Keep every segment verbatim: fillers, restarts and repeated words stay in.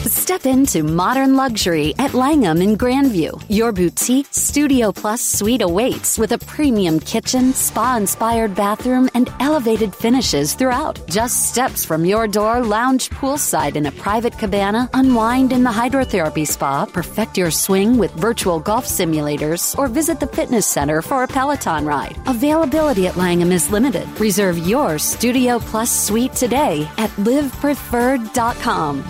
Step into modern luxury at Langham in Grandview. Your boutique Studio Plus suite awaits with a premium kitchen, spa-inspired bathroom, and elevated finishes throughout. Just steps from your door, lounge poolside in a private cabana, unwind in the hydrotherapy spa, perfect your swing with virtual golf simulators, or visit the fitness center for a Peloton ride. Availability at Langham is limited. Reserve your Studio Plus suite today at live preferred dot com.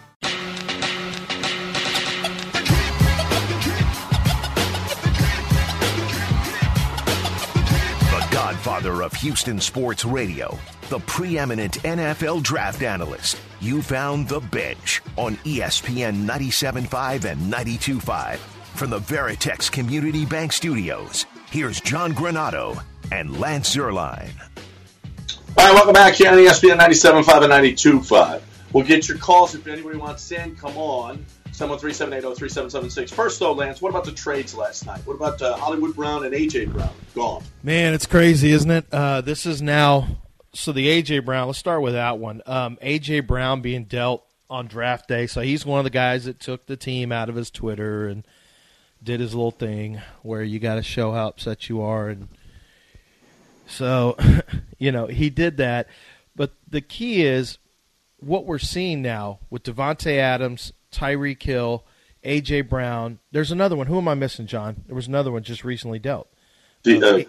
Godfather of Houston sports radio, the preeminent N F L draft analyst. You found The Bench on E S P N ninety-seven point five and ninety-two point five. From the Veritex Community Bank Studios, here's John Granato and Lance Zierlein. All right, welcome back here on E S P N ninety-seven point five and ninety-two point five. We'll get your calls if anybody wants to send. Come on. seven one three, seven eight zero, three seven seven six. First, though, Lance, what about the trades last night? What about uh, Hollywood Brown and A J. Brown? Gone. Man, it's crazy, isn't it? Uh, this is now – so the A J. Brown – let's start with that one. Um, A J. Brown being dealt on draft day. So he's one of the guys that took the team out of his Twitter and did his little thing where you got to show how upset you are. And so, you know, he did that. But the key is what we're seeing now with Devontae Adams – Tyreek Hill, A J. Brown. There's another one. Who am I missing, John? There was another one just recently dealt. The, uh,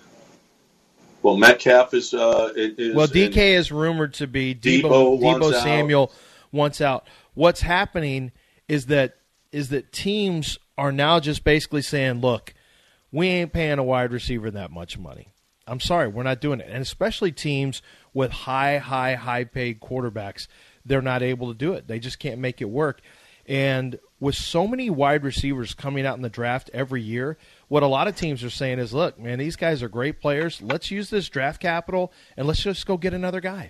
well, Metcalf is, uh, is. Well, D K is rumored to be Debo, Debo, Debo wants Samuel out. wants out. What's happening is that is that teams are now just basically saying, look, we ain't paying a wide receiver that much money. I'm sorry, we're not doing it. And especially teams with high, high, high-paid quarterbacks, they're not able to do it. They just can't make it work. And with so many wide receivers coming out in the draft every year, what a lot of teams are saying is, look, man, these guys are great players. Let's use this draft capital, and let's just go get another guy.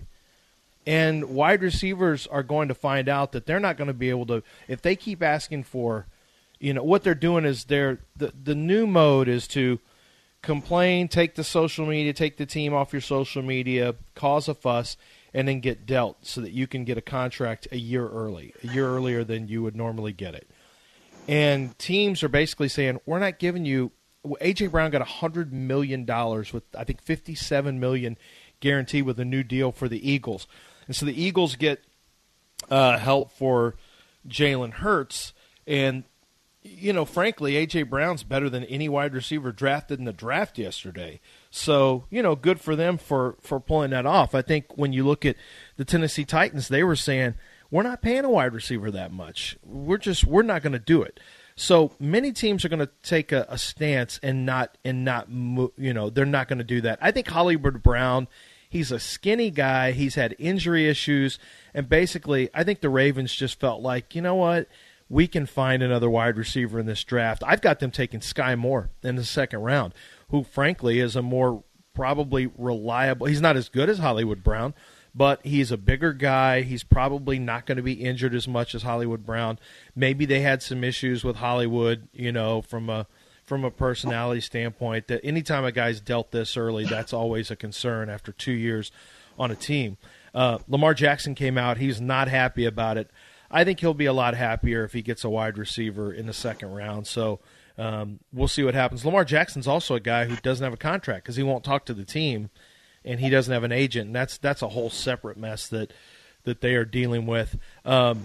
And wide receivers are going to find out that they're not going to be able to – if they keep asking for – you know, what they're doing is they're the, the new mode is to complain, take the social media, take the team off your social media, cause a fuss, and then get dealt so that you can get a contract a year early, a year earlier than you would normally get it. And teams are basically saying, we're not giving you – A J. Brown got one hundred million dollars with, I think, fifty-seven million dollars guaranteed with a new deal for the Eagles. And so the Eagles get uh, help for Jalen Hurts. And, you know, frankly, A J. Brown's better than any wide receiver drafted in the draft yesterday. So, you know, good for them for, for pulling that off. I think when you look at the Tennessee Titans, they were saying, we're not paying a wide receiver that much. We're just we're not going to do it. So many teams are going to take a, a stance and not and not you know they're not going to do that. I think Hollywood Brown, he's a skinny guy. He's had injury issues, and basically, I think the Ravens just felt like, you know what, we can find another wide receiver in this draft. I've got them taking Sky Moore in the second round, who frankly is a more probably reliable. He's not as good as Hollywood Brown, but he's a bigger guy. He's probably not going to be injured as much as Hollywood Brown. Maybe they had some issues with Hollywood, you know, from a from a personality standpoint, that anytime a guy's dealt this early, that's always a concern after two years on a team. Uh, Lamar Jackson came out. He's not happy about it. I think he'll be a lot happier if he gets a wide receiver in the second round. So um, we'll see what happens. Lamar Jackson's also a guy who doesn't have a contract because he won't talk to the team, and he doesn't have an agent, and that's that's a whole separate mess that that they are dealing with. Um,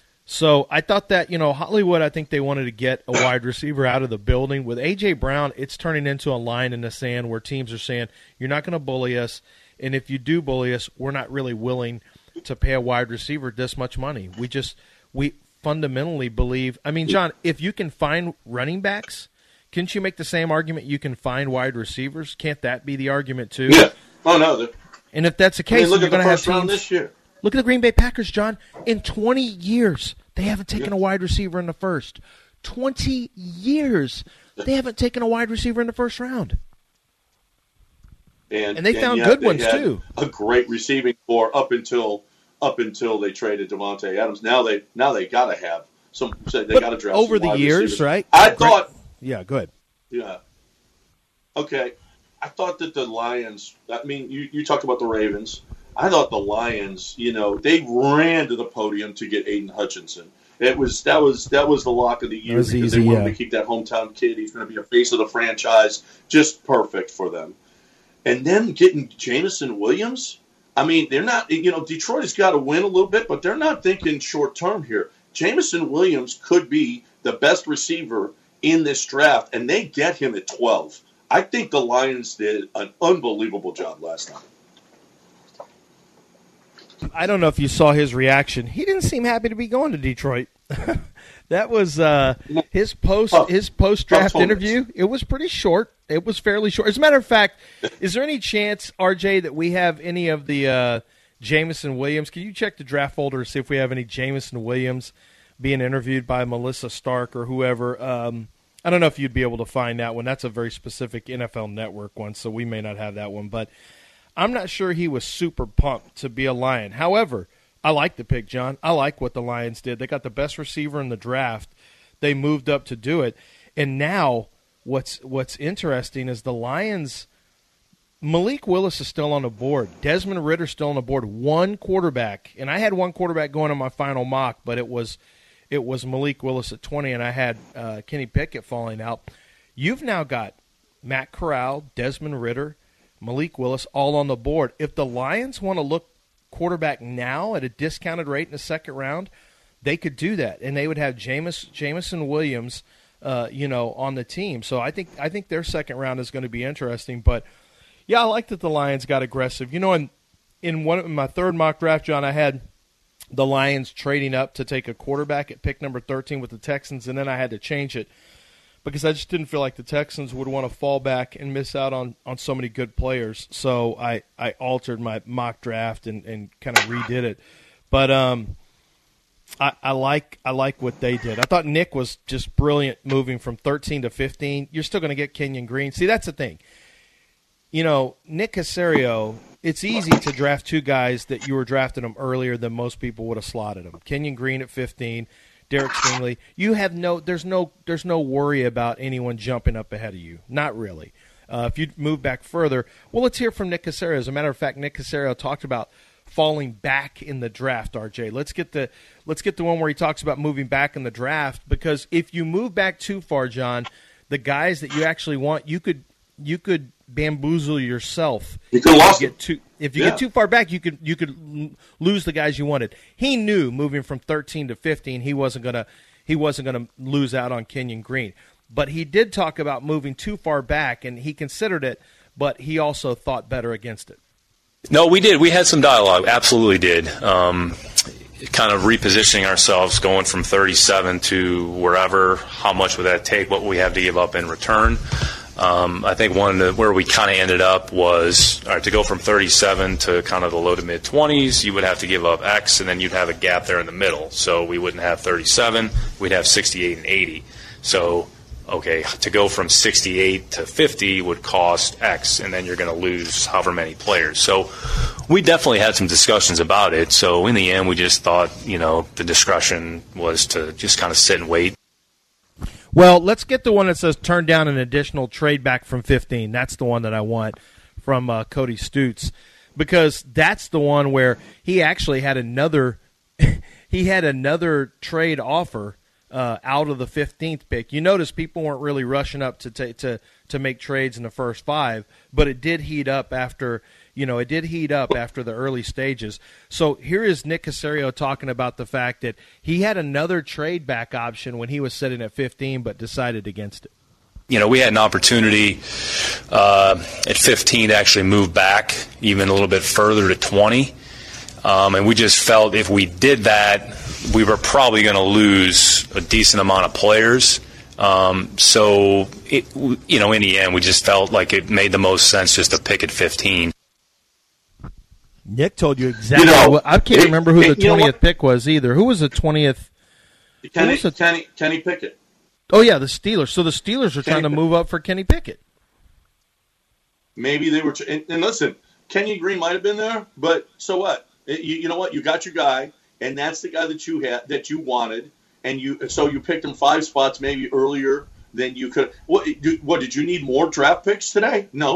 so I thought that, you know, Hollywood, I think they wanted to get a wide receiver out of the building. With A J. Brown, it's turning into a line in the sand where teams are saying, you're not going to bully us, and if you do bully us, we're not really willing to pay a wide receiver this much money. We just we fundamentally believe – I mean, John, if you can find running backs, can't you make the same argument you can find wide receivers? Can't that be the argument too? Yeah. Oh, no. And if that's the case, I mean, look you're at the going to have first round teams, this year. Look at the Green Bay Packers, John. In twenty years, they haven't taken a wide receiver in the first. twenty years, they haven't taken a wide receiver in the first round. And, and they and found yet good they ones, had too. A great receiving core up until up until they traded Devontae Adams. Now they now they got to have some. They got to draft over some the wide years, receivers. right? I thought. Yeah, good. Yeah. Okay. I thought that the Lions. I mean, you, you talked about the Ravens. I thought the Lions, you know, they ran to the podium to get Aiden Hutchinson. It was that was that was the lock of the year because easy, they wanted yeah. to keep that hometown kid. He's going to be a face of the franchise, just perfect for them. And then getting Jameson Williams. I mean, they're not. You know, Detroit has got to win a little bit, but they're not thinking short term here. Jameson Williams could be the best receiver in this draft, and they get him at twelve. I think the Lions did an unbelievable job last night. I don't know if you saw his reaction. He didn't seem happy to be going to Detroit. That was uh, his post Tough. his post draft Tough interview. It was pretty short. It was fairly short. As a matter of fact, is there any chance, R J, that we have any of the uh, Jameson Williams? Can you check the draft folder to see if we have any Jameson Williams being interviewed by Melissa Stark or whoever? Um, I don't know if you'd be able to find that one. That's a very specific N F L Network one, so we may not have that one. But I'm not sure he was super pumped to be a Lion. However, I like the pick, John. I like what the Lions did. They got the best receiver in the draft. They moved up to do it. And now what's what's interesting is the Lions, Malik Willis is still on the board. Desmond Ridder still on the board. One quarterback. And I had one quarterback going on my final mock, but it was it was Malik Willis at twenty, and I had uh, Kenny Pickett falling out. You've now got Matt Corral, Desmond Ridder, Malik Willis all on the board. If the Lions want to look quarterback now at a discounted rate in the second round, they could do that, and they would have Jameis, Jameson Williams, uh, you know, on the team. So I think I think their second round is going to be interesting. But yeah, I like that the Lions got aggressive. You know, in in one in my third mock draft, John, I had the Lions trading up to take a quarterback at pick number thirteen with the Texans, and then I had to change it because I just didn't feel like the Texans would want to fall back and miss out on, on so many good players. So I, I altered my mock draft and, and kind of redid it. But um, I, I like I like what they did. I thought Nick was just brilliant moving from thirteen to fifteen. You're still going to get Kenyon Green. See, that's the thing. You know, Nick Caserio, it's easy to draft two guys that you were drafting them earlier than most people would have slotted them. Kenyon Green at fifteen, Derek Stingley. You have no, there's no, there's no worry about anyone jumping up ahead of you. Not really. Uh, if you move back further, well, let's hear from Nick Caserio. As a matter of fact, Nick Caserio talked about falling back in the draft. R J, let's get the, let's get the one where he talks about moving back in the draft, because if you move back too far, John, the guys that you actually want, you could, you could bamboozle yourself. You could lost get too, if you yeah. get too far back, you could you could lose the guys you wanted. He knew moving from thirteen to fifteen, he wasn't gonna he wasn't gonna lose out on Kenyon Green. But he did talk about moving too far back, and he considered it, but he also thought better against it. No, we did. We had some dialogue. Absolutely did. Um, kind of repositioning ourselves, going from thirty-seven to wherever. How much would that take? What we have to give up in return? Um, I think one of the, where we kind of ended up was, all right, to go from thirty-seven to kind of the low to mid twenties, you would have to give up X, and then you'd have a gap there in the middle. So we wouldn't have thirty-seven, we'd have sixty-eight and eighty. So, okay, to go from sixty-eight to fifty would cost X, and then you're going to lose however many players. So we definitely had some discussions about it. So in the end, we just thought, you know, the discretion was to just kind of sit and wait. Well, let's get the one that says turn down an additional trade back from fifteen. That's the one that I want from uh, Cody Stutes, because that's the one where he actually had another he had another trade offer uh, out of the fifteenth pick. You notice people weren't really rushing up to ta- to to make trades in the first five, but it did heat up after you know it did heat up after the early stages. So here is Nick Caserio talking about the fact that he had another trade back option when he was sitting at fifteen, but decided against it. You know, we had an opportunity uh, at fifteen to actually move back even a little bit further to twenty, um, and we just felt if we did that, we were probably going to lose a decent amount of players. Um, so, it, you know, in the end, we just felt like it made the most sense just to pick at fifteen. Nick told you exactly. You know, what, I can't it, remember who it, the you know twentieth what? pick was either. Who was the twentieth? Kenny, was the, Kenny, Kenny Pickett. Oh, yeah, the Steelers. So the Steelers are Kenny trying to move up for Kenny Pickett. Maybe they were. And, and listen, Kenyon Green might have been there, but so what? It, you, you know what? You got your guy, and that's the guy that you had that you wanted, and you so you picked him five spots maybe earlier than you could. What? Do, what did you need more draft picks today? No.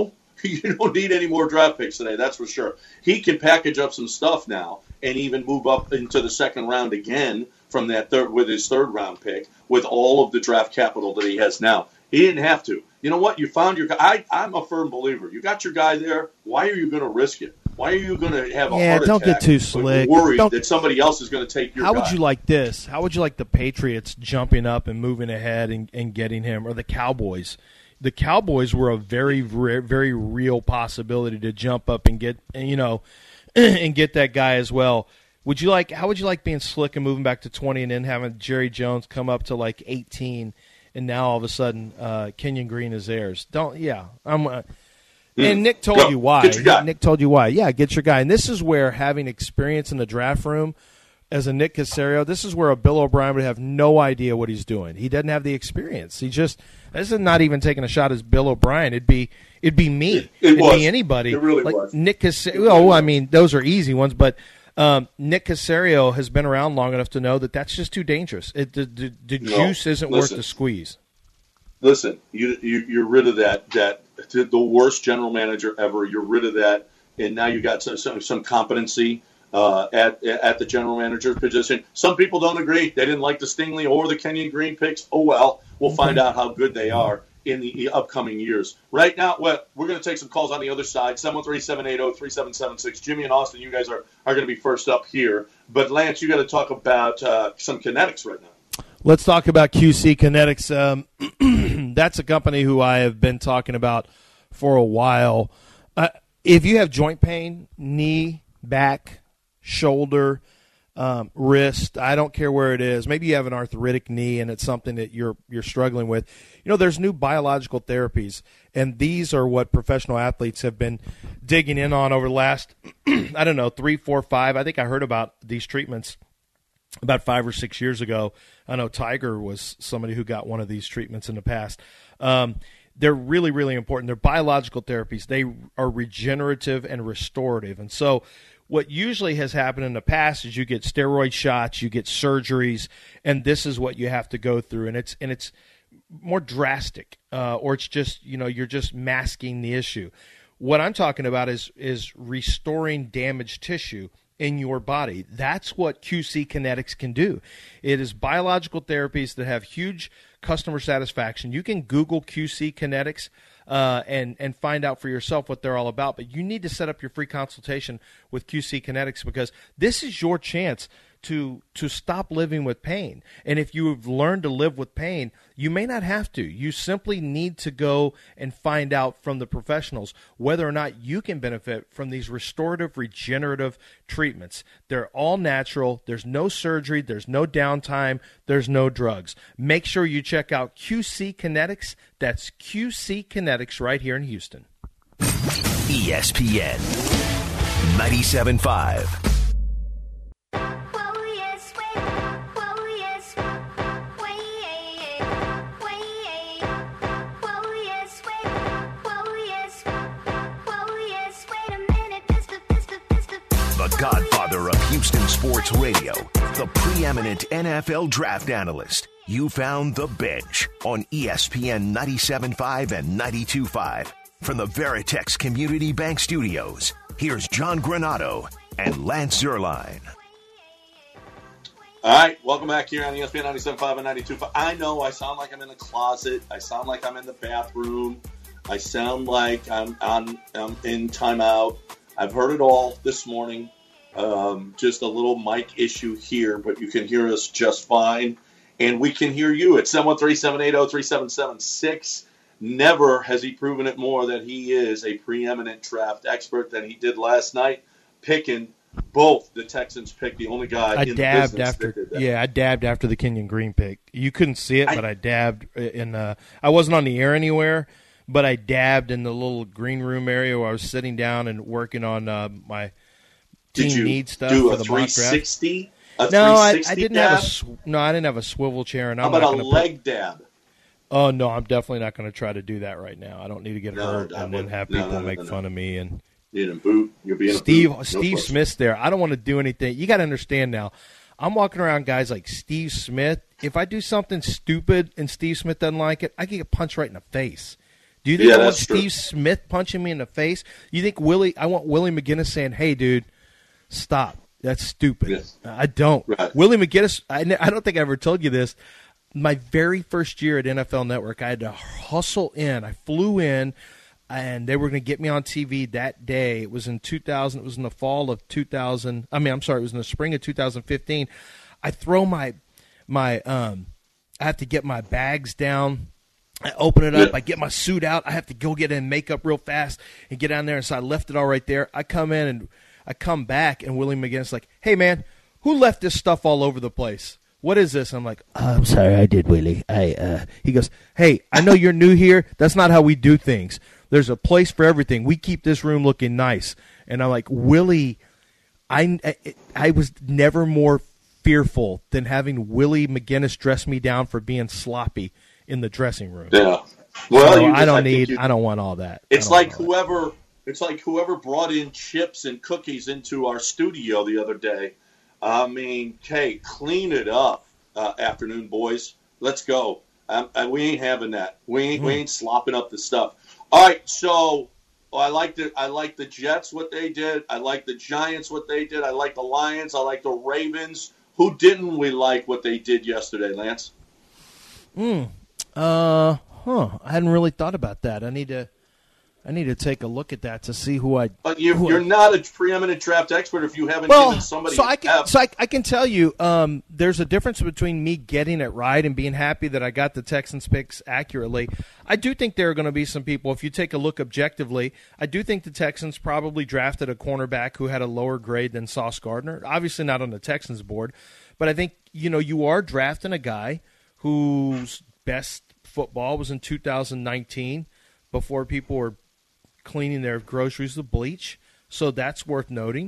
You don't need any more draft picks today, that's for sure. He can package up some stuff now and even move up into the second round again from that third with his third round pick with all of the draft capital that he has now. He didn't have to. You know what? You found your guy. I, I'm a firm believer. You got your guy there. Why are you going to risk it? Why are you going to have a yeah, heart don't attack? Get too slick. Worried don't, that somebody else is going to take your how guy. How would you like this? How would you like the Patriots jumping up and moving ahead and, and getting him, or the Cowboys? The Cowboys were a very, very real possibility to jump up and get, you know, and get that guy as well. Would you like? How would you like being slick and moving back to twenty, and then having Jerry Jones come up to like eighteen, and now all of a sudden uh, Kenyon Green is theirs? Don't. Yeah, I'm. Uh, and Nick told Go. you why. Get your guy. Nick told you why. Yeah, get your guy. And this is where having experience in the draft room as a Nick Caserio, this is where a Bill O'Brien would have no idea what he's doing. He doesn't have the experience. He just this is not even taking a shot as Bill O'Brien. It'd be it'd be me. It, it It'd was. be anybody. It really like was. Nick Caserio. Oh, I mean, those are easy ones, but um, Nick Caserio has been around long enough to know that that's just too dangerous. It, the the, the No, juice isn't listen. worth the squeeze. Listen, you, you you're rid of that that the worst general manager ever. You're rid of that, and now you got some some, some competency uh, at at the general manager position. Some people don't agree. They didn't like the Stingley or the Kenyon Green picks. Oh well, we'll find out how good they are in the upcoming years. Right now, well, we're going to take some calls on the other side. seven one three, seven eight zero, three seven seven six. Jimmy and Austin, you guys are, are going to be first up here. But Lance, you got to talk about uh, some Kinetics right now. Let's talk about Q C Kinetics. Um, that's a company who I have been talking about for a while. Uh, if you have joint pain, knee, back, shoulder, um, wrist, I don't care where it is. Maybe you have an arthritic knee and it's something that you're you're struggling with. You know, there's new biological therapies, and these are what professional athletes have been digging in on over the last, I don't know, three, four, five. I think I heard about these treatments about five or six years ago. I know Tiger was somebody who got one of these treatments in the past. Um, they're really, really important. They're biological therapies. They are regenerative and restorative. And so what usually has happened in the past is you get steroid shots, you get surgeries, and this is what you have to go through. And it's and it's more drastic, uh, or it's just, you know, you're just masking the issue. What I'm talking about is is restoring damaged tissue in your body. That's what Q C Kinetics can do. It is biological therapies that have huge customer satisfaction. You can Google Q C Kinetics uh, and, and find out for yourself what they're all about, but you need to set up your free consultation with Q C Kinetics because this is your chance to to stop living with pain. And if you've learned to live with pain, you may not have to. You simply need to go and find out from the professionals whether or not you can benefit from these restorative, regenerative treatments. They're all natural. There's no surgery. There's no downtime. There's no drugs. Make sure you check out Q C Kinetics. That's Q C Kinetics right here in Houston. E S P N ninety-seven point five. The godfather of Houston sports radio, the preeminent N F L draft analyst. You found The Bench on E S P N ninety-seven point five and ninety-two point five. From the Veritex Community Bank Studios, here's John Granato and Lance Zierlein. All right, welcome back here on E S P N ninety-seven point five and ninety-two point five. I know I sound like I'm in a closet. I sound like I'm in the bathroom. I sound like I'm on I'm in timeout. I've heard it all this morning. Um, just a little mic issue here, but you can hear us just fine. And we can hear you at seven one three, seven eight zero, three seven seven six. Never has he proven it more that he is a preeminent draft expert than he did last night, picking both the Texans pick, the only guy I in dabbed the business after, that did that. yeah, I dabbed after the Kenyon Green pick. You couldn't see it, I, but I dabbed in. Uh, I wasn't on the air anywhere, but I dabbed in the little green room area where I was sitting down and working on uh, my team did you need stuff do for a the three mock draft. sixty? A No, I, three sixty I didn't dab? have a sw- no, I didn't have a swivel chair, and How I'm about not a gonna leg put, dab? Oh no, I'm definitely not going to try to do that right now. I don't need to get No, hurt I and then wouldn't. have No, people no, no, make no, no. fun of me. And You're in a boot. You'll be in a Steve boot. No Steve question. Smith's there. I don't want to do anything. You got to understand now. I'm walking around guys like Steve Smith. If I do something stupid and Steve Smith doesn't like it, I can get punched right in the face. Do you think yeah, I want that's Steve true. Smith punching me in the face? You think Willie? I want Willie McGinnis saying, "Hey, dude, stop. That's stupid." Yes. I don't. Right. Willie McGinnis. I, I don't think I ever told you this. My very first year at N F L Network, I had to hustle in. I flew in, and they were going to get me on T V that day. It was in two thousand. It was in the fall of two thousand. I mean, I'm sorry. It was in the spring of two thousand fifteen. I throw my my. Um, I have to get my bags down. I open it up. Yeah. I get my suit out. I have to go get in makeup real fast and get down there. And so I left it all right there. I come in and I come back, and Willie McGinnis like, "Hey, man, who left this stuff all over the place? What is this?" I'm like, oh, "I'm sorry, I did, Willie." I uh. He goes, "Hey, I know you're new here. That's not how we do things. There's a place for everything. We keep this room looking nice." And I'm like, Willie, I, I, I was never more fearful than having Willie McGinnis dress me down for being sloppy in the dressing room. Yeah. Well, So you just, I don't I need. You, I don't want all that. it's I don't like want all whoever. It's like whoever brought in chips and cookies into our studio the other day. I mean, hey, clean it up, uh, afternoon boys. Let's go. Um, and we ain't having that. We ain't. Mm. We ain't slopping up the stuff. All right. So well, I like the. I like the Jets what they did. I like the Giants what they did. I like the Lions. I like the Ravens. Who didn't we like what they did yesterday, Lance? Hmm. Uh. Huh. I hadn't really thought about that. I need to. I need to take a look at that to see who I. But you, who you're I, not a preeminent draft expert if you haven't well, given somebody. so I can. F. So I, I can tell you, um, there's a difference between me getting it right and being happy that I got the Texans picks accurately. I do think there are going to be some people. If you take a look objectively, I do think the Texans probably drafted a cornerback who had a lower grade than Sauce Gardner. Obviously, not on the Texans board, but I think you know you are drafting a guy whose best football was in two thousand nineteen, before people were cleaning their groceries with bleach, so that's worth noting.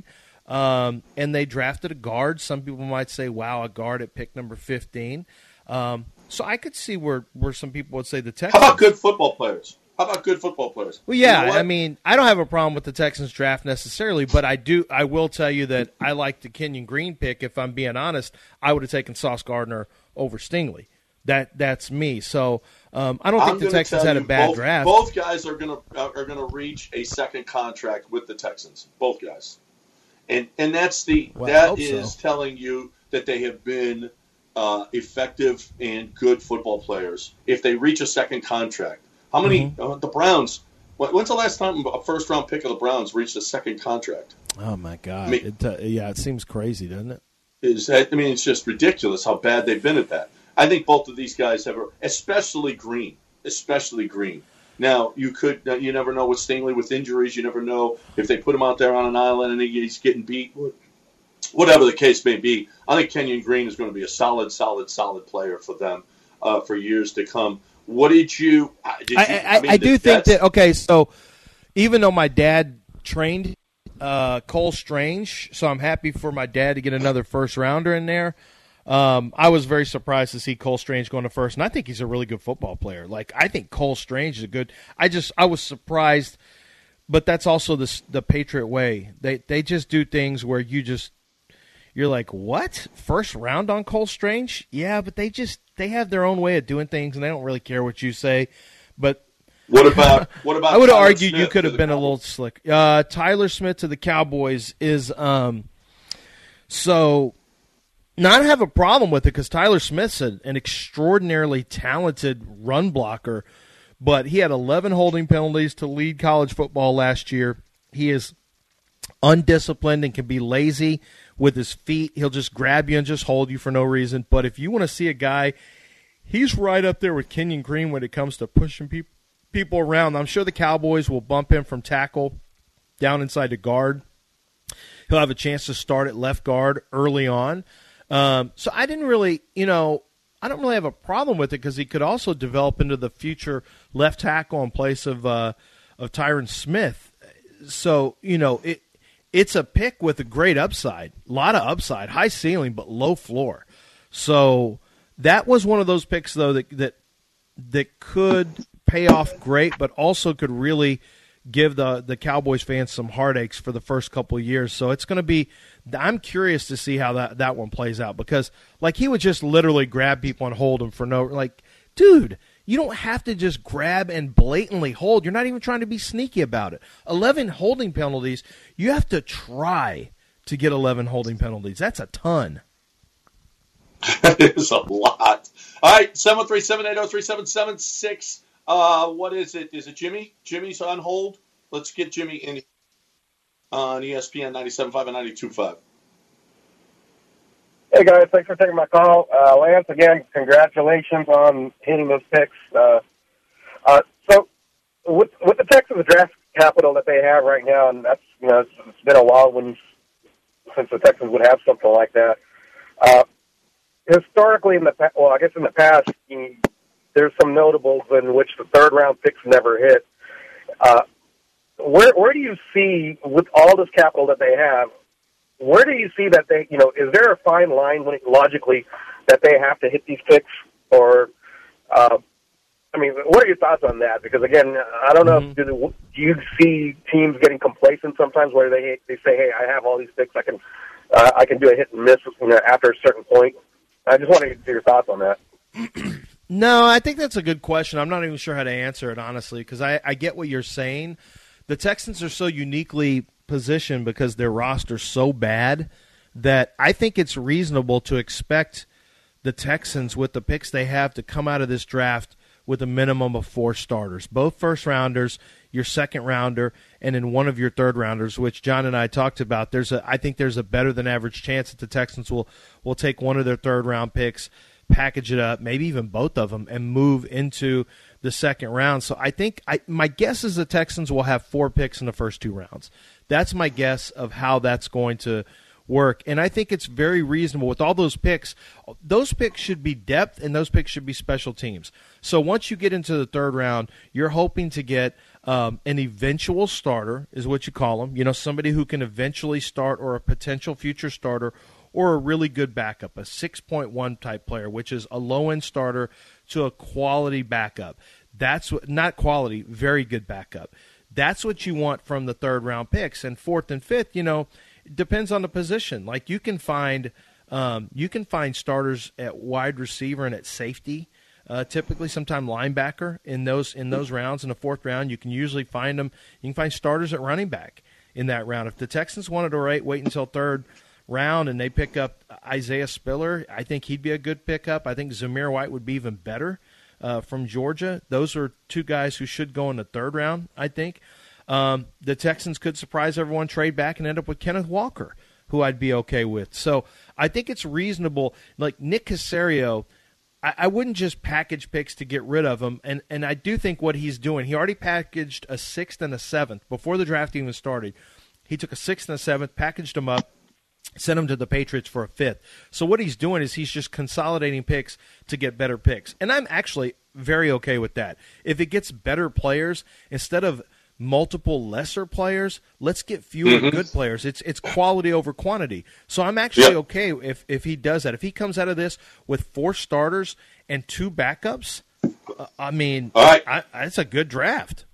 Um, and they drafted a guard. Some people might say, wow, a guard at pick number fifteen. Um, so I could see where, where some people would say the Texans. How about good football players? How about good football players? Well, yeah, You know I mean, I don't have a problem with the Texans draft necessarily, but I do. I will tell you that I like the Kenyon Green pick. If I'm being honest, I would have taken Sauce Gardner over Stingley. That that's me. So um, I don't think I'm the Texans had a you, bad both, draft. Both guys are gonna uh, are gonna reach a second contract with the Texans. Both guys, and and that's the Well, I that hope is so. telling you that they have been uh, effective and good football players. If they reach a second contract, how many Mm-hmm. uh, the Browns? When's the last time a first round pick of the Browns reached a second contract? Oh my God! I mean- it, uh, yeah, it seems crazy, doesn't it? Is that, I mean, it's just ridiculous how bad they've been at that. I think both of these guys have, especially Green, especially Green. Now, you could, you never know with Stingley with injuries. You never know if they put him out there on an island and he's getting beat. Whatever the case may be, I think Kenyon Green is going to be a solid, solid, solid player for them uh, for years to come. What did you? Did you I, I, mean, I do the think Jets- that, okay, so even though my dad trained uh, Cole Strange, so I'm happy for my dad to get another first rounder in there. Um, I was very surprised to see Cole Strange going to first, and I think he's a really good football player. Like, I think Cole Strange is a good – I just – I was surprised, but that's also the the Patriot way. They they just do things where you just – you're like, what? First round on Cole Strange? Yeah, but they just – they have their own way of doing things, and they don't really care what you say. But What about what about? I would Tyler argue Smith you could to have the been a Cowboys? little slick. Uh, Tyler Smith to the Cowboys is um, so – not have a problem with it because Tyler Smith's an, an extraordinarily talented run blocker, but he had eleven holding penalties to lead college football last year. He is undisciplined and can be lazy with his feet. He'll just grab you and just hold you for no reason. But if you want to see a guy, he's right up there with Kenyon Green when it comes to pushing pe- people around. I'm sure the Cowboys will bump him from tackle down inside to guard. He'll have a chance to start at left guard early on. Um, so I didn't really, you know, I don't really have a problem with it because he could also develop into the future left tackle in place of uh, of Tyron Smith. So, you know, it it's a pick with a great upside, a lot of upside, high ceiling, but low floor. So that was one of those picks, though, that that that could pay off great, but also could really give the the Cowboys fans some heartaches for the first couple of years. So it's going to be – I'm curious to see how that, that one plays out because, like, he would just literally grab people and hold them for no – like, dude, You don't have to just grab and blatantly hold. You're not even trying to be sneaky about it. eleven holding penalties, you have to try to get eleven holding penalties. That's a ton. That is a lot. All right, seven one three, seven eight zero, three seven seven six. Uh, what is it? Is it Jimmy? Jimmy's on hold. Let's get Jimmy in on E S P N ninety-seven point five and ninety-two point five. Hey, guys. Thanks for taking my call. Uh, Lance, again, congratulations on hitting those picks. Uh, uh, so with, with the Texans draft capital that they have right now, and that's, you know, it's, it's been a while when since the Texans would have something like that. Uh, historically, in the pa- well, I guess in the past, you, there's some notables in which the third-round picks never hit. Uh, where where do you see, with all this capital that they have, where do you see that they, you know, is there a fine line when it, logically that they have to hit these picks? Or, uh, I mean, what are your thoughts on that? Because, again, I don't know, mm-hmm. if, do, do you see teams getting complacent sometimes where they they say, hey, I have all these picks, I can uh, I can do a hit and miss, you know, after a certain point? I just want to get your thoughts on that. No, I think that's a good question. I'm not even sure how to answer it, honestly, because I, I get what you're saying. The Texans are so uniquely positioned because their roster's so bad that I think it's reasonable to expect the Texans, with the picks they have, to come out of this draft with a minimum of four starters, both first-rounders, your second-rounder, and then one of your third-rounders, which John and I talked about. There's a, I think there's a better-than-average chance that the Texans will, will take one of their third-round picks, package it up, maybe even both of them, and move into the second round. So I think I, my guess is the Texans will have four picks in the first two rounds. That's my guess of how that's going to work. And I think it's very reasonable with all those picks. Those picks should be depth, and those picks should be special teams. So once you get into the third round, you're hoping to get um, an eventual starter, is what you call them. You know, somebody who can eventually start, or a potential future starter, or a really good backup, a six point one type player, which is a low-end starter to a quality backup. That's what, not quality, very good backup. That's what you want from the third-round picks. And fourth and fifth, you know, it depends on the position. Like you can find, um, you can find starters at wide receiver and at safety. Uh, typically, sometime linebacker in those in those rounds. In the fourth round, you can usually find them. You can find starters at running back in that round. If the Texans wanted to wait, wait until third round and they pick up Isaiah Spiller, I think he'd be a good pickup. I think Zamir White would be even better uh, from Georgia. Those are two guys who should go in the third round, I think. Um, the Texans could surprise everyone, trade back, and end up with Kenneth Walker, who I'd be okay with. So I think it's reasonable. Like Nick Caserio, I, I wouldn't just package picks to get rid of him. And, and I do think what he's doing, he already packaged a sixth and a seventh before the draft even started. He took a sixth and a seventh, packaged them up, sent him to the Patriots for a fifth. So what he's doing is he's just consolidating picks to get better picks. And I'm actually very okay with that. If it gets better players, instead of multiple lesser players, let's get fewer mm-hmm. good players. It's it's quality over quantity. So I'm actually yep. okay if, if he does that. If he comes out of this with four starters and two backups, uh, I mean, All right. I, I, it's a good draft.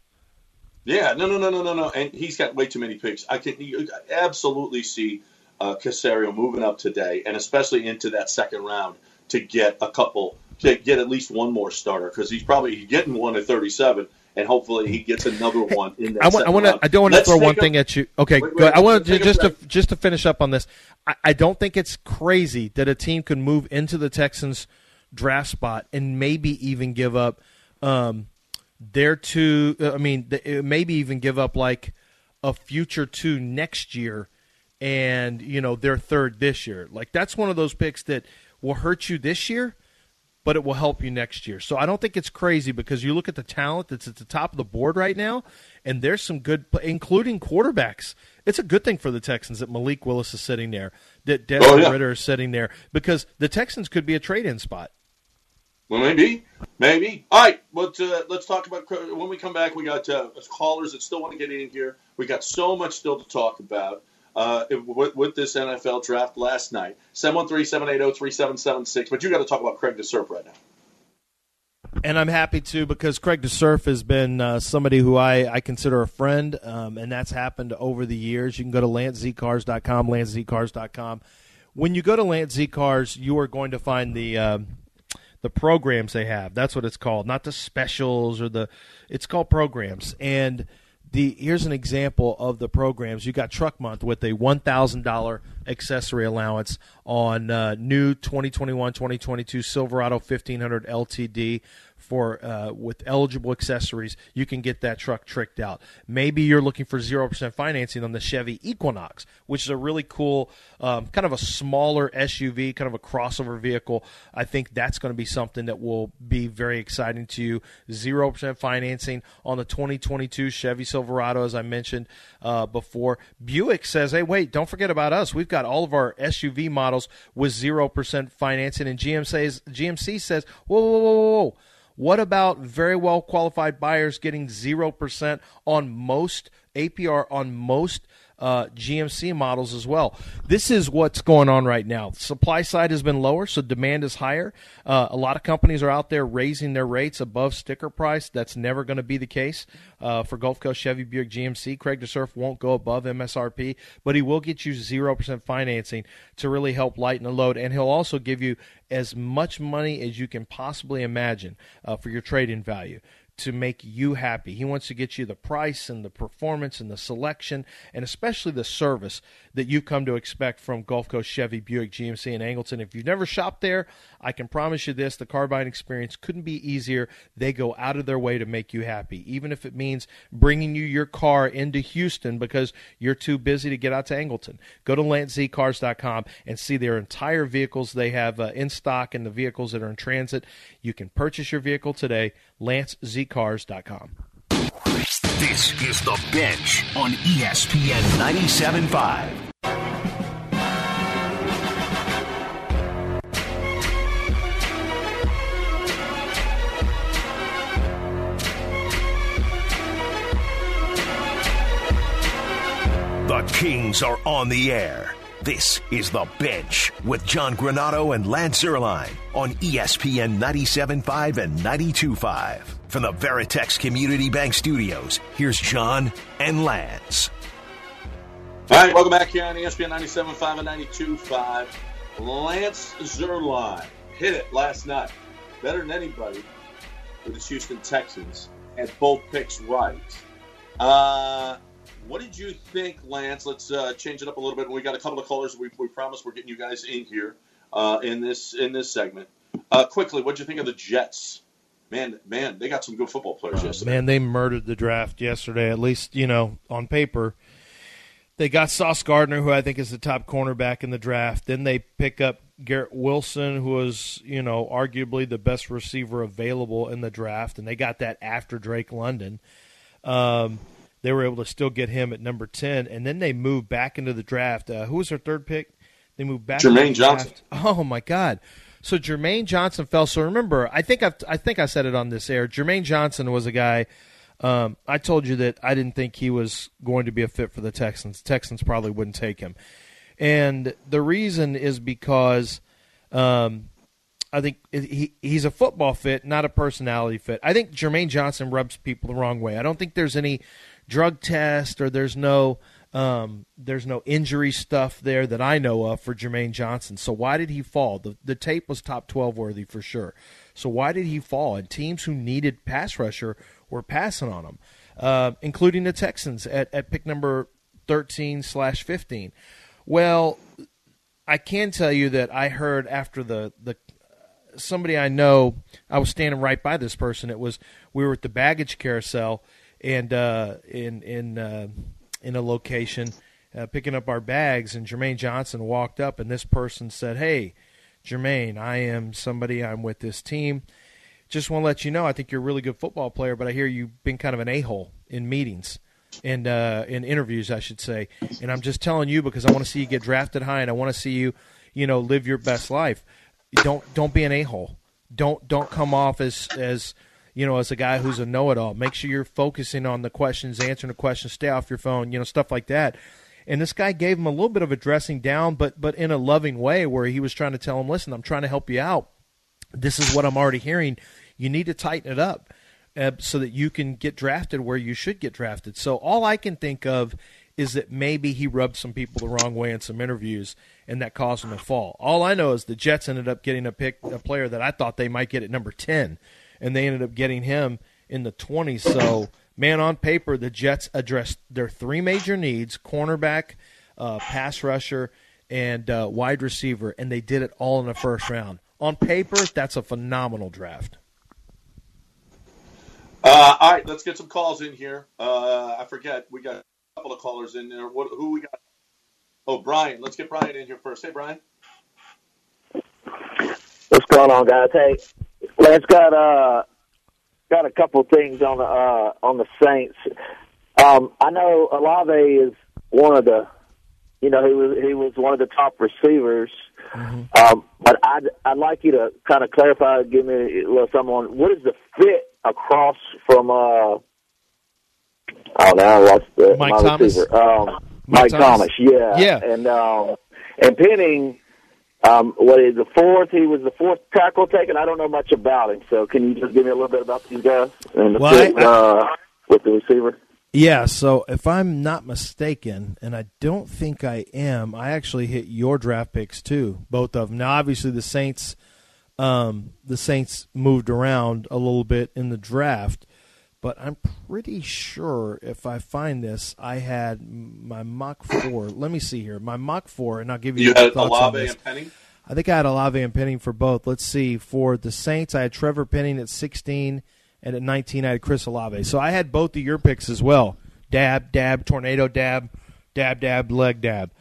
Yeah, no, no, no, no, no, no. And he's got way too many picks. I can absolutely see Uh, Caserio moving up today, and especially into that second round to get a couple, to get at least one more starter, because he's probably getting one at thirty-seven, and hopefully he gets another one in that. I want. I want to. I don't want to throw one a, thing at you. Okay, wait, wait, I want to just to just to finish up on this. I, I don't think it's crazy that a team could move into the Texans' draft spot and maybe even give up um, their two. I mean, maybe even give up like a future two next year. And, you know, their third this year. Like, that's one of those picks that will hurt you this year, but it will help you next year. So I don't think it's crazy, because you look at the talent that's at the top of the board right now, and there's some good, including quarterbacks. It's a good thing for the Texans that Malik Willis is sitting there, that Desmond oh, yeah. Ritter is sitting there, because the Texans could be a trade-in spot. Well, maybe. Maybe. All right, but, uh, let's talk about – when we come back, we got uh, callers that still want to get in here. We got so much still to talk about. Uh, with, with this N F L draft last night. seven one three, seven eight zero, three seven seven six. But you got to talk about Craig DeSerf right now. And I'm happy to, because Craig DeSerf has been uh, somebody who I, I consider a friend, um, and that's happened over the years. You can go to lance z cars dot com, lance z cars dot com. When you go to Lance Z Cars, you are going to find the uh, the programs they have. That's what it's called, not the specials or the – it's called programs. And the here's an example of the programs. You got Truck Month with a one thousand dollars accessory allowance on uh, new twenty twenty-one twenty twenty-two Silverado fifteen hundred L T D for uh, with eligible accessories. You can get that truck tricked out. Maybe you're looking for zero percent financing on the Chevy Equinox, which is a really cool, um, kind of a smaller S U V, kind of a crossover vehicle. I think that's going to be something that will be very exciting to you. zero percent financing on the twenty twenty-two Chevy Silverado, as I mentioned uh, before. Buick says, hey, wait, don't forget about us. We've got all of our S U V models with zero percent financing. And G M says, G M C says, whoa, whoa, whoa, whoa, whoa. What about very well qualified buyers getting zero percent on most A P R on most uh, G M C models as well? This is what's going on right now. Supply side has been lower, so demand is higher. Uh, a lot of companies are out there raising their rates above sticker price. That's never going to be the case uh, for Gulf Coast, Chevy, Buick, G M C. Craig DeSurf won't go above M S R P, but he will get you zero percent financing to really help lighten the load, and he'll also give you as much money as you can possibly imagine uh, for your trade-in value to make you happy. He wants to get you the price and the performance and the selection and especially the service that you come to expect from Gulf Coast Chevy, Buick, G M C, and Angleton. If you've never shopped there, I can promise you this, the car buying experience couldn't be easier. They go out of their way to make you happy, even if it means bringing you your car into Houston because you're too busy to get out to Angleton. Go to Lance Z Cars dot com and see their entire vehicles they have uh, in stock and the vehicles that are in transit. You can purchase your vehicle today, Lance Z Cars dot com. This is The Bench on E S P N ninety-seven point five. The Kings are on the air. This is The Bench with John Granato and Lance Zierlein on E S P N ninety-seven point five and ninety-two point five. From the Veritex Community Bank Studios, here's John and Lance. All right, welcome back here on E S P N ninety-seven point five and ninety-two point five. Lance Zierlein hit it last night. Better than anybody with the Houston Texans. Had both picks right. Uh... What did you think, Lance? Let's uh, change it up a little bit. We got a couple of callers. We, we promised we're getting you guys in here uh, in this in this segment. Uh, quickly, what did you think of the Jets? Man, man, they got some good football players uh, yesterday. Man, they murdered the draft yesterday. At least, you know, on paper, they got Sauce Gardner, who I think is the top cornerback in the draft. Then they pick up Garrett Wilson, who was, you know, arguably the best receiver available in the draft, and they got that after Drake London. Um, They were able to still get him at number ten, and then they moved back into the draft. Uh, who was their third pick? They moved back. Jermaine Johnson. Oh my God! So Jermaine Johnson fell. So remember, I think I've, I think I said it on this air. Jermaine Johnson was a guy. Um, I told you that I didn't think he was going to be a fit for the Texans. Texans probably wouldn't take him, and the reason is because um, I think he he's a football fit, not a personality fit. I think Jermaine Johnson rubs people the wrong way. I don't think there's any drug test or there's no um, there's no injury stuff there that I know of for Jermaine Johnson. So why did he fall? The the tape was top twelve worthy for sure. So why did he fall? And teams who needed pass rusher were passing on him, uh, including the Texans at, at pick number thirteen slash fifteen. Well, I can tell you that I heard after the the somebody I know, I was standing right by this person. It was we were at the baggage carousel. And uh, in in uh, in a location, uh, picking up our bags, and Jermaine Johnson walked up, and this person said, "Hey, Jermaine, I am somebody. I'm with this team. Just want to let you know, I think you're a really good football player, but I hear you've been kind of an a-hole in meetings and uh, in interviews, I should say. And I'm just telling you because I want to see you get drafted high, and I want to see you, you know, live your best life. Don't don't be an a-hole. Don't don't come off as as." you know, as a guy who's a know-it-all. Make sure you're focusing on the questions, answering the questions, stay off your phone, you know, stuff like that. And this guy gave him a little bit of a dressing down, but but in a loving way where he was trying to tell him, listen, I'm trying to help you out. This is what I'm already hearing. You need to tighten it up uh, so that you can get drafted where you should get drafted. So all I can think of is that maybe he rubbed some people the wrong way in some interviews, and that caused him to fall. All I know is the Jets ended up getting a pick, a player that I thought they might get at number ten, and they ended up getting him in the twenties. So, man, on paper, the Jets addressed their three major needs: cornerback, uh, pass rusher, and uh, wide receiver, and they did it all in the first round. On paper, that's a phenomenal draft. Uh, all right, let's get some calls in here. Uh, I forget, we got a couple of callers in there. What, who we got? Oh, Brian. Let's get Brian in here first. Hey, Brian. What's going on, guys? Hey, Lance, got uh, got a couple things on the uh, on the Saints. Um, I know Olave is one of the, you know, he was he was one of the top receivers. Mm-hmm. Um, but I'd I'd like you to kind of clarify, give me a little something on what is the fit across from. Uh, oh, now I lost the Mike my Thomas. receiver. Um, Mike, Mike Thomas. Thomas, yeah, yeah, and um, and Penning. Um, what is the fourth? He was the fourth tackle taken. I don't know much about him, so can you just give me a little bit about these guys and the well, fit, I, uh, with the receiver? Yeah, so if I'm not mistaken, and I don't think I am, I actually hit your draft picks too, both of them. Now, obviously, the Saints, um, the Saints moved around a little bit in the draft, but I'm pretty sure if I find this, I had my mock four. Let me see here, my mock four, and I'll give you. You my had thoughts Olave on this. and Penning? I think I had Olave and Penning for both. Let's see. For the Saints, I had Trevor Penning at sixteen. And at nineteen, I had Chris Olave. So I had both of your picks as well. Dab, dab, tornado, dab, dab, dab, leg, dab.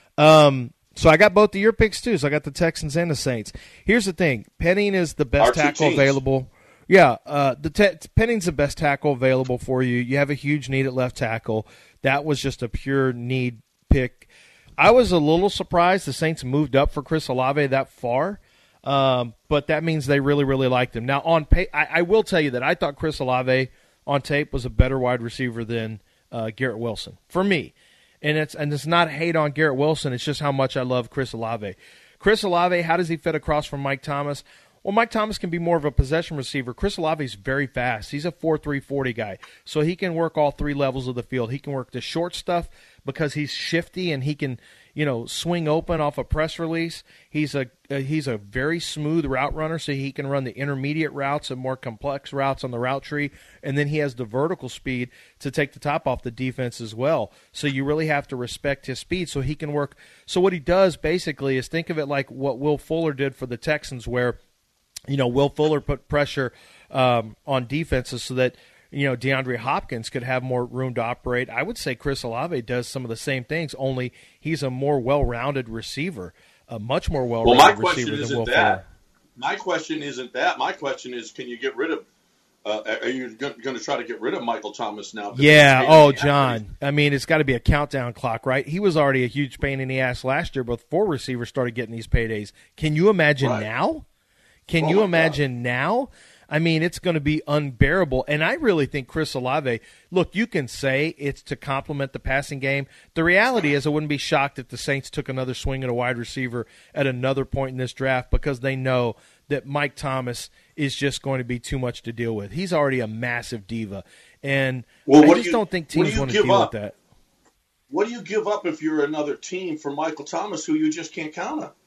Um, so I got both of your picks, too. So I got the Texans and the Saints. Here's the thing. Penning is the best tackle available. Yeah, uh, the te- Penning's the best tackle available for you. You have a huge need at left tackle. That was just a pure need pick. I was a little surprised the Saints moved up for Chris Olave that far. Um, but that means they really, really liked him. Now, on pay, I, I will tell you that I thought Chris Olave on tape was a better wide receiver than uh, Garrett Wilson for me. And it's and it's not hate on Garrett Wilson. It's just how much I love Chris Olave. Chris Olave, how does he fit across from Mike Thomas? Well, Mike Thomas can be more of a possession receiver. Chris Olave is very fast. He's a four three forty guy. So he can work all three levels of the field. He can work the short stuff because he's shifty and he can, you know, swing open off a press release. He's a uh, he's a very smooth route runner, so he can run the intermediate routes and more complex routes on the route tree. And then he has the vertical speed to take the top off the defense as well. So you really have to respect his speed so he can work. So what he does basically is think of it like what Will Fuller did for the Texans, where you know, Will Fuller put pressure um, on defenses so that, you know, DeAndre Hopkins could have more room to operate. I would say Chris Olave does some of the same things, only he's a more well-rounded receiver, a much more well-rounded well, my receiver question than Will isn't that. Fuller. My question isn't that. My question is, can you get rid of uh, – are you going to try to get rid of Michael Thomas now? Yeah, oh, John. I mean, it's got to be a countdown clock, right? He was already a huge pain in the ass last year before receivers started getting these paydays. Can you imagine right. now? Can oh you imagine God. now? I mean, it's going to be unbearable. And I really think Chris Olave, look, you can say it's to complement the passing game. The reality is I wouldn't be shocked if the Saints took another swing at a wide receiver at another point in this draft because they know that Mike Thomas is just going to be too much to deal with. He's already a massive diva. And well, I what just do you, don't think do teams want to deal up? with that. What do you give up if you're another team for Michael Thomas who you just can't count on?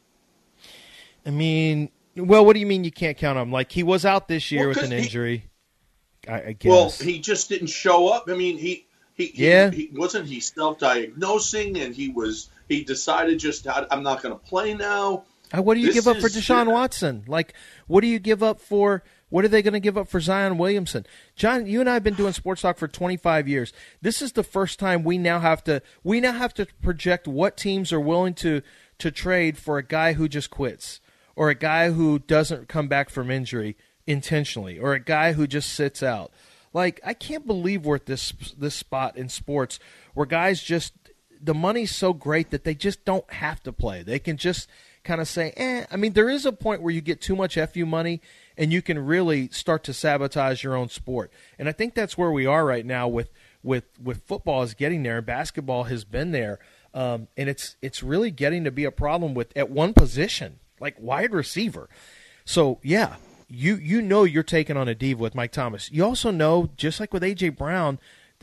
I mean – well, what do you mean you can't count on him? Like, he was out this year well, with an he, injury, I, I guess. Well, he just didn't show up. I mean, he he, yeah. he, he wasn't he self-diagnosing, and he was he decided just I'm not going to play now. Uh, what do you this give up is, for Deshaun Watson? Like, what do you give up for? What are they going to give up for Zion Williamson? John, you and I have been doing sports talk for twenty-five years. This is the first time we now have to we now have to project what teams are willing to to trade for a guy who just quits, or a guy who doesn't come back from injury intentionally, or a guy who just sits out. Like, I can't believe we're at this this spot in sports where guys just – the money's so great that they just don't have to play. They can just kind of say, eh. I mean, there is a point where you get too much F U money and you can really start to sabotage your own sport. And I think that's where we are right now with with, with football is getting there, and basketball has been there. Um, and it's it's really getting to be a problem with at one position, like wide receiver. So, yeah, you you know you're taking on a diva with Mike Thomas. You also know, just like with A J. Brown,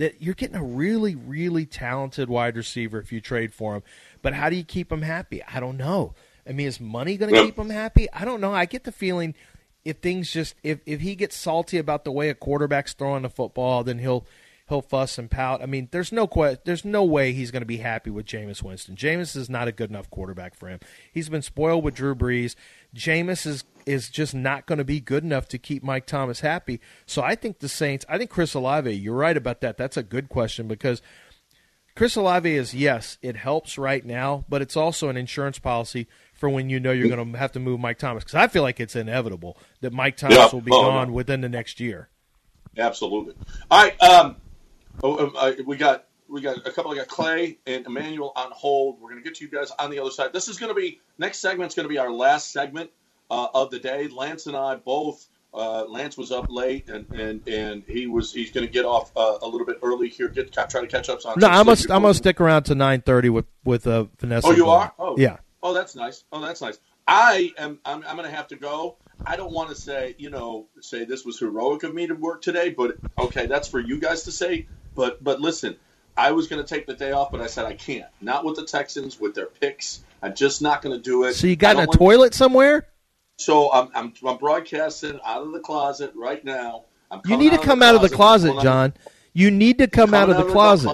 that you're getting a really, really talented wide receiver if you trade for him. But how do you keep him happy? I don't know. I mean, is money going to yeah. keep him happy? I don't know. I get the feeling if things just if, if he gets salty about the way a quarterback's throwing the football, then he'll he'll fuss and pout. I mean, there's no que- there's no way he's going to be happy with Jameis Winston. Jameis is not a good enough quarterback for him. He's been spoiled with Drew Brees. Jameis is is just not going to be good enough to keep Mike Thomas happy. So I think the Saints, I think Chris Olave, you're right about that. That's a good question because Chris Olave is, yes, it helps right now, but it's also an insurance policy for when you know you're going to have to move Mike Thomas. Because I feel like it's inevitable that Mike Thomas yeah. will be oh, gone no. within the next year. Absolutely. All right, um, oh, uh, we got we got a couple. I got Clay and Emmanuel on hold. We're going to get to you guys on the other side. This is going to be next segment's going to be our last segment uh, of the day. Lance and I both. Uh, Lance was up late, and, and, and he was he's going to get off uh, a little bit early here. Get try to catch up on. No, I'm gonna I'm gonna stick around to nine thirty with with uh, Vanessa. Oh, you going. are? Oh, yeah. Oh, that's nice. Oh, that's nice. I am. I'm, I'm going to have to go. I don't want to say, you know, say this was heroic of me to work today, but okay, that's for you guys to say. But but listen, I was going to take the day off, but I said I can't. Not with the Texans with their picks. I'm just not going to do it. So you got in a want... toilet somewhere? So I'm, I'm I'm broadcasting out of the closet right now. I'm you need to come out of the closet, John. You need to come out of the closet.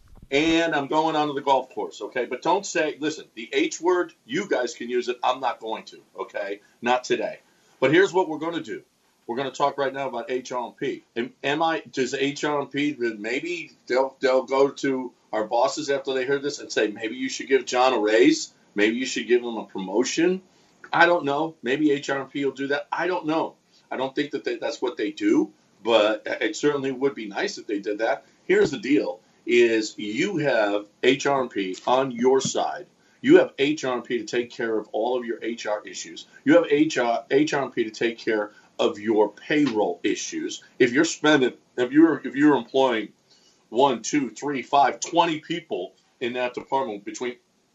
And I'm going onto the golf course, okay? But don't say, listen, the H word, you guys can use it. I'm not going to, okay? Not today. But here's what we're going to do. We're going to talk right now about H R P. Am, am I, does H R P, maybe they'll, they'll go to our bosses after they heard this and say, maybe you should give John a raise. Maybe you should give him a promotion. I don't know. Maybe H R P will do that. I don't know. I don't think that they, that's what they do, but it certainly would be nice if they did that. Here's the deal, is you have H R P on your side. You have H R P to take care of all of your H R issues. You have H R, H R P to take care of your payroll issues. If you're spending, if you're if you're employing one, two, three, five, twenty people in that department between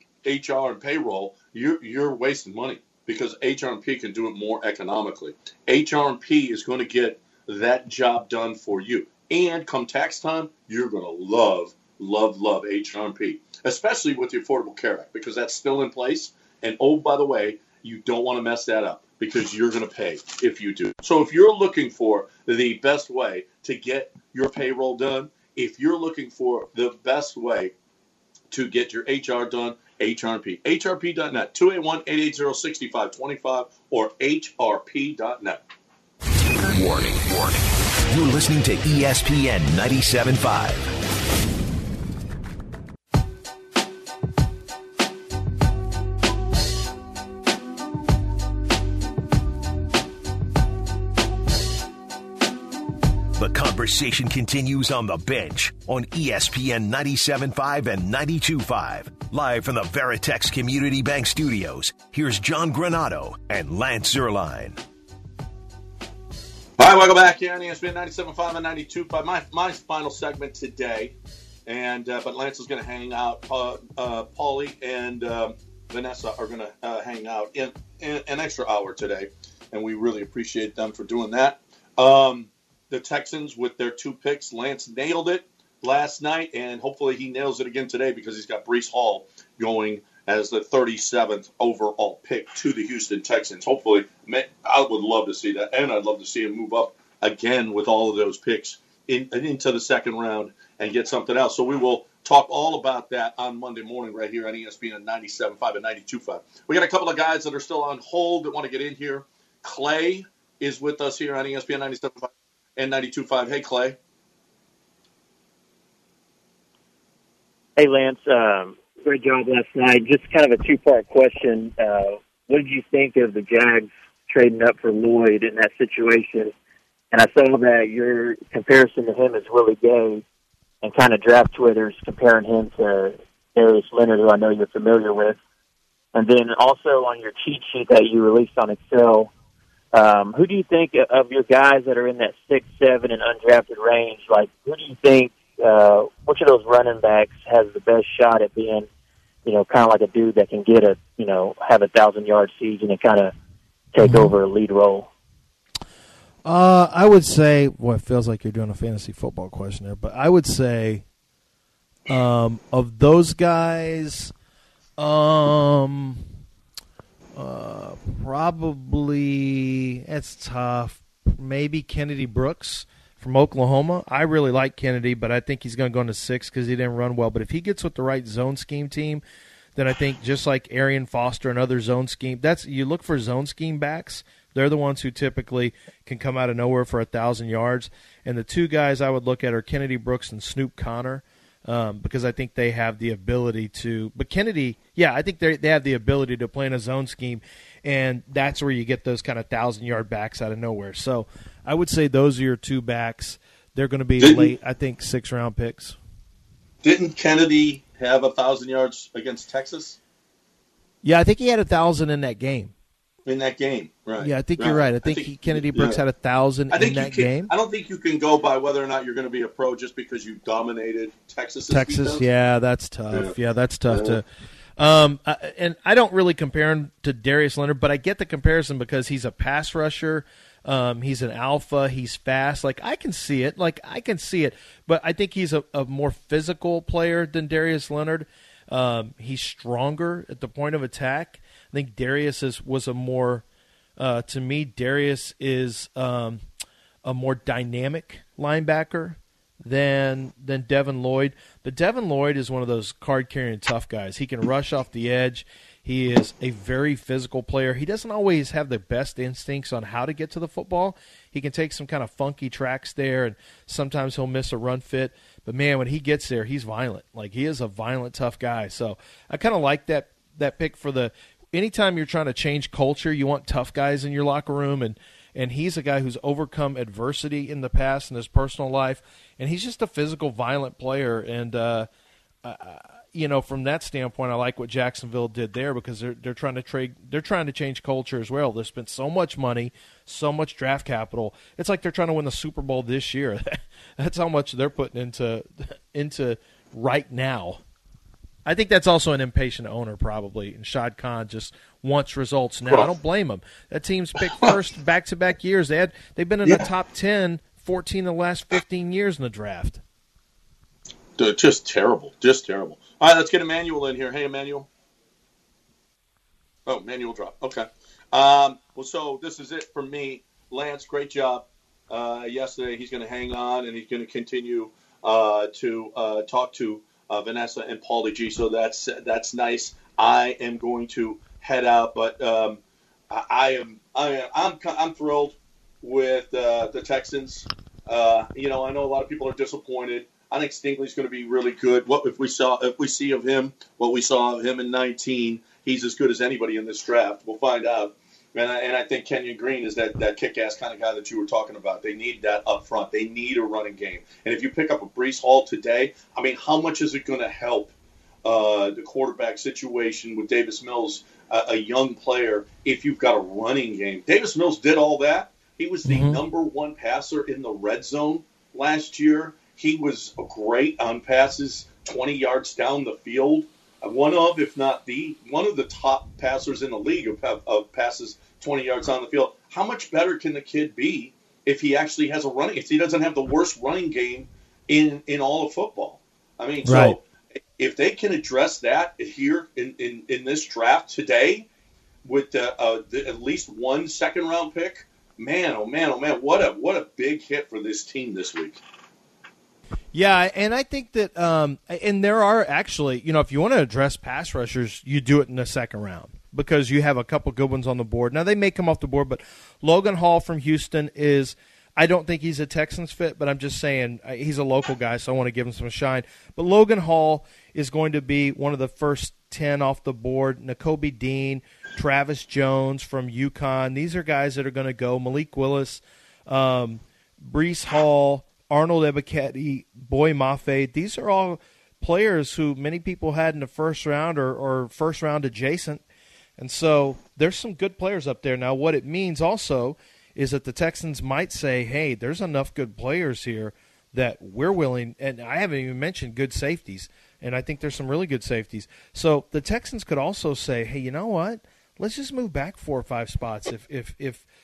H R and payroll, you're you're wasting money because H R P can do it more economically. H R P is going to get that job done for you. And come tax time, you're going to love, love, love H R P, especially with the Affordable Care Act, because that's still in place. And, oh, by the way, you don't want to mess that up because you're going to pay if you do. So if you're looking for the best way to get your payroll done, if you're looking for the best way to get your H R done, H R P. H R P dot net, two eight one, eight eight zero, six five two five or H R P dot net. Warning, warning. You're listening to E S P N ninety-seven point five. The conversation continues on the bench on E S P N ninety-seven point five and ninety-two point five. Live from the Veritex Community Bank Studios, here's John Granato and Lance Zierlein. All right, welcome back here on E S P N ninety-seven point five and ninety-two point five. My, my final segment today, and uh, but Lance is going to hang out. Uh, uh, Paulie and um, Vanessa are going to uh, hang out in, in an extra hour today, and we really appreciate them for doing that. Um, the Texans with their two picks, Lance nailed it last night, and hopefully he nails it again today because he's got Breece Hall going as the thirty-seventh overall pick to the Houston Texans. Hopefully, I would love to see that, and I'd love to see him move up again with all of those picks in, into the second round and get something else. So we will talk all about that on Monday morning right here on E S P N ninety-seven point five and ninety-two point five. We got a couple of guys that are still on hold that want to get in here. Clay is with us here on E S P N ninety-seven point five and ninety-two point five. Hey, Clay. Hey, Lance. Um, great job last night. Just kind of a two-part question. Uh, what did you think of the Jags trading up for Lloyd in that situation? And I saw that your comparison to him is Willie Gay, and kind of draft Twitter's comparing him to Darius Leonard, who I know you're familiar with. And then also on your cheat sheet that you released on Excel, um, who do you think of your guys that are in that six, seven, and undrafted range? Like, who do you think, uh, which of those running backs has the best shot at being, you know, kind of like a dude that can get a, you know, have a thousand-yard season and kind of take mm-hmm. over a lead role? Uh, I would say, well, it feels like you're doing a fantasy football question there, but I would say um, of those guys, um, uh, probably, it's tough, maybe Kennedy Brooks from Oklahoma. I really like Kennedy, but I think he's going to go into six because he didn't run well. But if he gets with the right zone scheme team, then I think just like Arian Foster and other zone scheme, that's you look for zone scheme backs. They're the ones who typically can come out of nowhere for a thousand yards. And the two guys I would look at are Kennedy Brooks and Snoop Connor, um, because I think they have the ability to. But Kennedy, yeah, I think they they have the ability to play in a zone scheme, and that's where you get those kind of thousand yard backs out of nowhere. So I would say those are your two backs. They're going to be didn't, late, I think, six round picks. Didn't Kennedy have a thousand yards against Texas? Yeah, I think he had a thousand in that game. In that game, right? Yeah, I think right. you're right. I think, I think he, Kennedy Brooks yeah. had a thousand in that can, game. I don't think you can go by whether or not you're going to be a pro just because you dominated Texas. Texas, defense. yeah, that's tough. Yeah, yeah that's tough yeah. to. Um, uh, and I don't really compare him to Darius Leonard, but I get the comparison because he's a pass rusher. Um, he's an alpha. He's fast. Like I can see it. Like I can see it. But I think he's a, a more physical player than Darius Leonard. Um, he's stronger at the point of attack. I think Darius is was a more. Uh, to me, Darius is um, a more dynamic linebacker than than Devin Lloyd. But Devin Lloyd is one of those card-carrying tough guys. He can rush off the edge. He is a very physical player. He doesn't always have the best instincts on how to get to the football. He can take some kind of funky tracks there, and sometimes he'll miss a run fit. But, man, when he gets there, he's violent. Like, he is a violent, tough guy. So I kind of like that that pick for the – anytime you're trying to change culture, you want tough guys in your locker room, and, and he's a guy who's overcome adversity in the past in his personal life, and he's just a physical, violent player. And uh, uh, you know, from that standpoint, I like what Jacksonville did there because they're they're trying to trade, they're trying to change culture as well. They spent so much money, so much draft capital. It's like they're trying to win the Super Bowl this year. That's how much they're putting into into right now. I think that's also an impatient owner probably, and Shad Khan just wants results now. I don't blame him. That team's picked first back-to-back years. They had, they've been in yeah. the top ten, fourteen of the last fifteen years in the draft. Dude, just terrible, just terrible. All right, let's get Emmanuel in here. Hey, Emmanuel. Oh, Emmanuel drop. Okay. Um, well, so this is it for me. Lance, great job uh, yesterday. He's going to hang on, and he's going to continue uh, to uh, talk to Uh, Vanessa and Paulie G, so that's that's nice. I am going to head out, but um, I, I am I am I'm I'm thrilled with uh, the Texans. Uh, you know, I know a lot of people are disappointed. I think Stingley's going to be really good. What if we saw if we see of him what we saw of him in nineteen? He's as good as anybody in this draft. We'll find out. And I, and I think Kenyon Green is that, that kick-ass kind of guy that you were talking about. They need that up front. They need a running game. And if you pick up a Breece Hall today, I mean, how much is it going to help uh, the quarterback situation with Davis Mills, uh, a young player, if you've got a running game? Davis Mills did all that. He was the mm-hmm. number one passer in the red zone last year. He was great on passes twenty yards down the field. One of, if not the, one of the top passers in the league of, of passes twenty yards on the field. How much better can the kid be if he actually has a running, if he doesn't have the worst running game in, in all of football? I mean, right. So if they can address that here in, in, in this draft today with uh, uh, the, at least one second round pick, man, oh man, oh man, what a what a big hit for this team this week. Yeah, and I think that, um, and there are actually, you know, if you want to address pass rushers, you do it in the second round because you have a couple good ones on the board. Now, they may come off the board, but Logan Hall from Houston is, I don't think he's a Texans fit, but I'm just saying he's a local guy, so I want to give him some shine. But Logan Hall is going to be one of the first ten off the board. Nakobe Dean, Travis Jones from UConn. These are guys that are going to go. Malik Willis, um, Breece Hall, Arnold Ebiketie, Boy Mafe, these are all players who many people had in the first round or, or first round adjacent. And so there's some good players up there. Now, what it means also is that the Texans might say, hey, there's enough good players here that we're willing, and I haven't even mentioned good safeties, and I think there's some really good safeties. So the Texans could also say, hey, you know what? Let's just move back four or five spots if if, if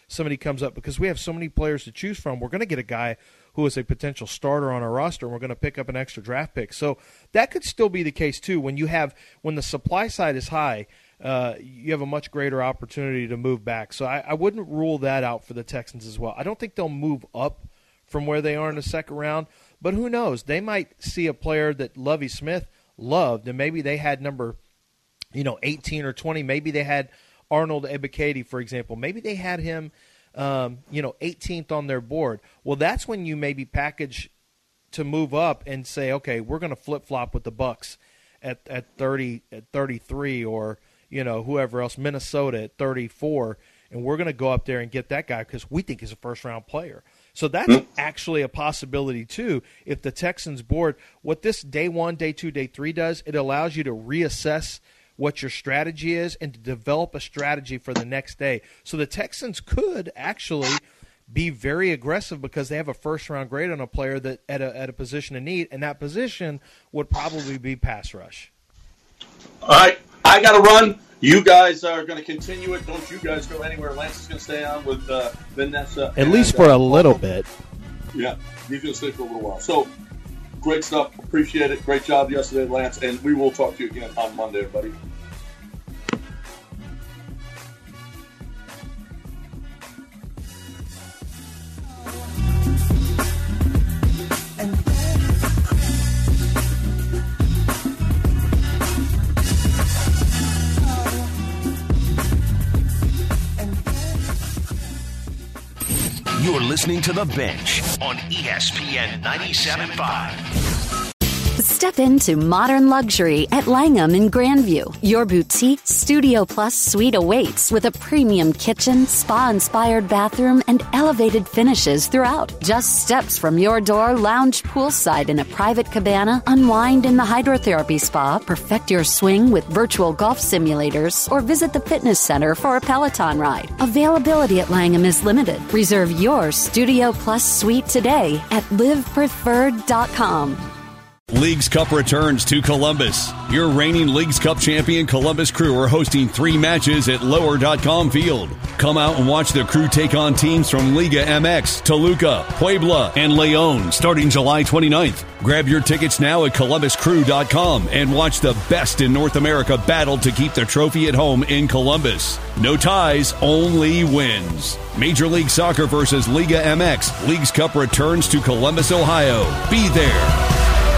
somebody comes up, because we have so many players to choose from, we're going to get a guy who is a potential starter on our roster, and we're going to pick up an extra draft pick. So that could still be the case too. When you have when the supply side is high, uh, you have a much greater opportunity to move back. So I, I wouldn't rule that out for the Texans as well. I don't think they'll move up from where they are in the second round, but who knows? They might see a player that Lovie Smith loved, and maybe they had number, you know, eighteen or twenty. Maybe they had Arnold Ebiketie, for example. Maybe they had him, um, you know, eighteenth on their board. Well, that's when you maybe package to move up and say, okay, we're going to flip flop with the Bucks at at thirty, at thirty-three, or you know, whoever else, Minnesota at thirty-four, and we're going to go up there and get that guy because we think he's a first round player. So that's mm-hmm. actually a possibility, too, if the Texans board. What this day one, day two, day three does, it allows you to reassess what your strategy is and to develop a strategy for the next day. So the Texans could actually be very aggressive because they have a first-round grade on a player that at a, at a position of need, and that position would probably be pass rush. All right, I got to run. You guys are going to continue it. Don't you guys go anywhere. Lance is going to stay on with uh, Vanessa. At and, least for uh, a little bit. Yeah, he's going to stay for a little while. So, great stuff. Appreciate it. Great job yesterday, Lance. And we will talk to you again on Monday, everybody. You're listening to The Bench on E S P N ninety-seven point five. Step into modern luxury at Langham in Grandview. Your boutique Studio Plus suite awaits with a premium kitchen, spa-inspired bathroom, and elevated finishes throughout. Just steps from your door, lounge poolside in a private cabana, unwind in the hydrotherapy spa, perfect your swing with virtual golf simulators, or visit the fitness center for a Peloton ride. Availability at Langham is limited. Reserve your Studio Plus suite today at live preferred dot com. Leagues Cup returns to Columbus. Your reigning Leagues Cup champion Columbus Crew are hosting three matches at lower dot com Field. Come out and watch the Crew take on teams from Liga M X, Toluca, Puebla, and Leon starting July twenty-ninth. Grab your tickets now at columbus crew dot com and watch the best in North America battle to keep the trophy at home in Columbus. No ties, only wins. Major League Soccer versus Liga M X. Leagues Cup returns to Columbus, Ohio. Be there.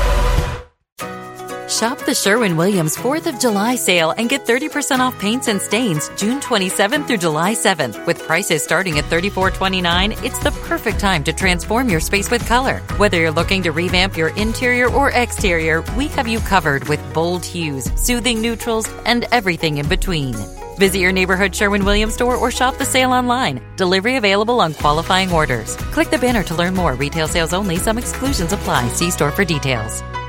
Shop the Sherwin-Williams fourth of July sale and get thirty percent off paints and stains June twenty-seventh through July seventh. With prices starting at thirty-four twenty-nine, it's the perfect time to transform your space with color. Whether you're looking to revamp your interior or exterior, we have you covered with bold hues, soothing neutrals, and everything in between. Visit your neighborhood Sherwin-Williams store or shop the sale online. Delivery available on qualifying orders. Click the banner to learn more. Retail sales only. Some exclusions apply. See store for details.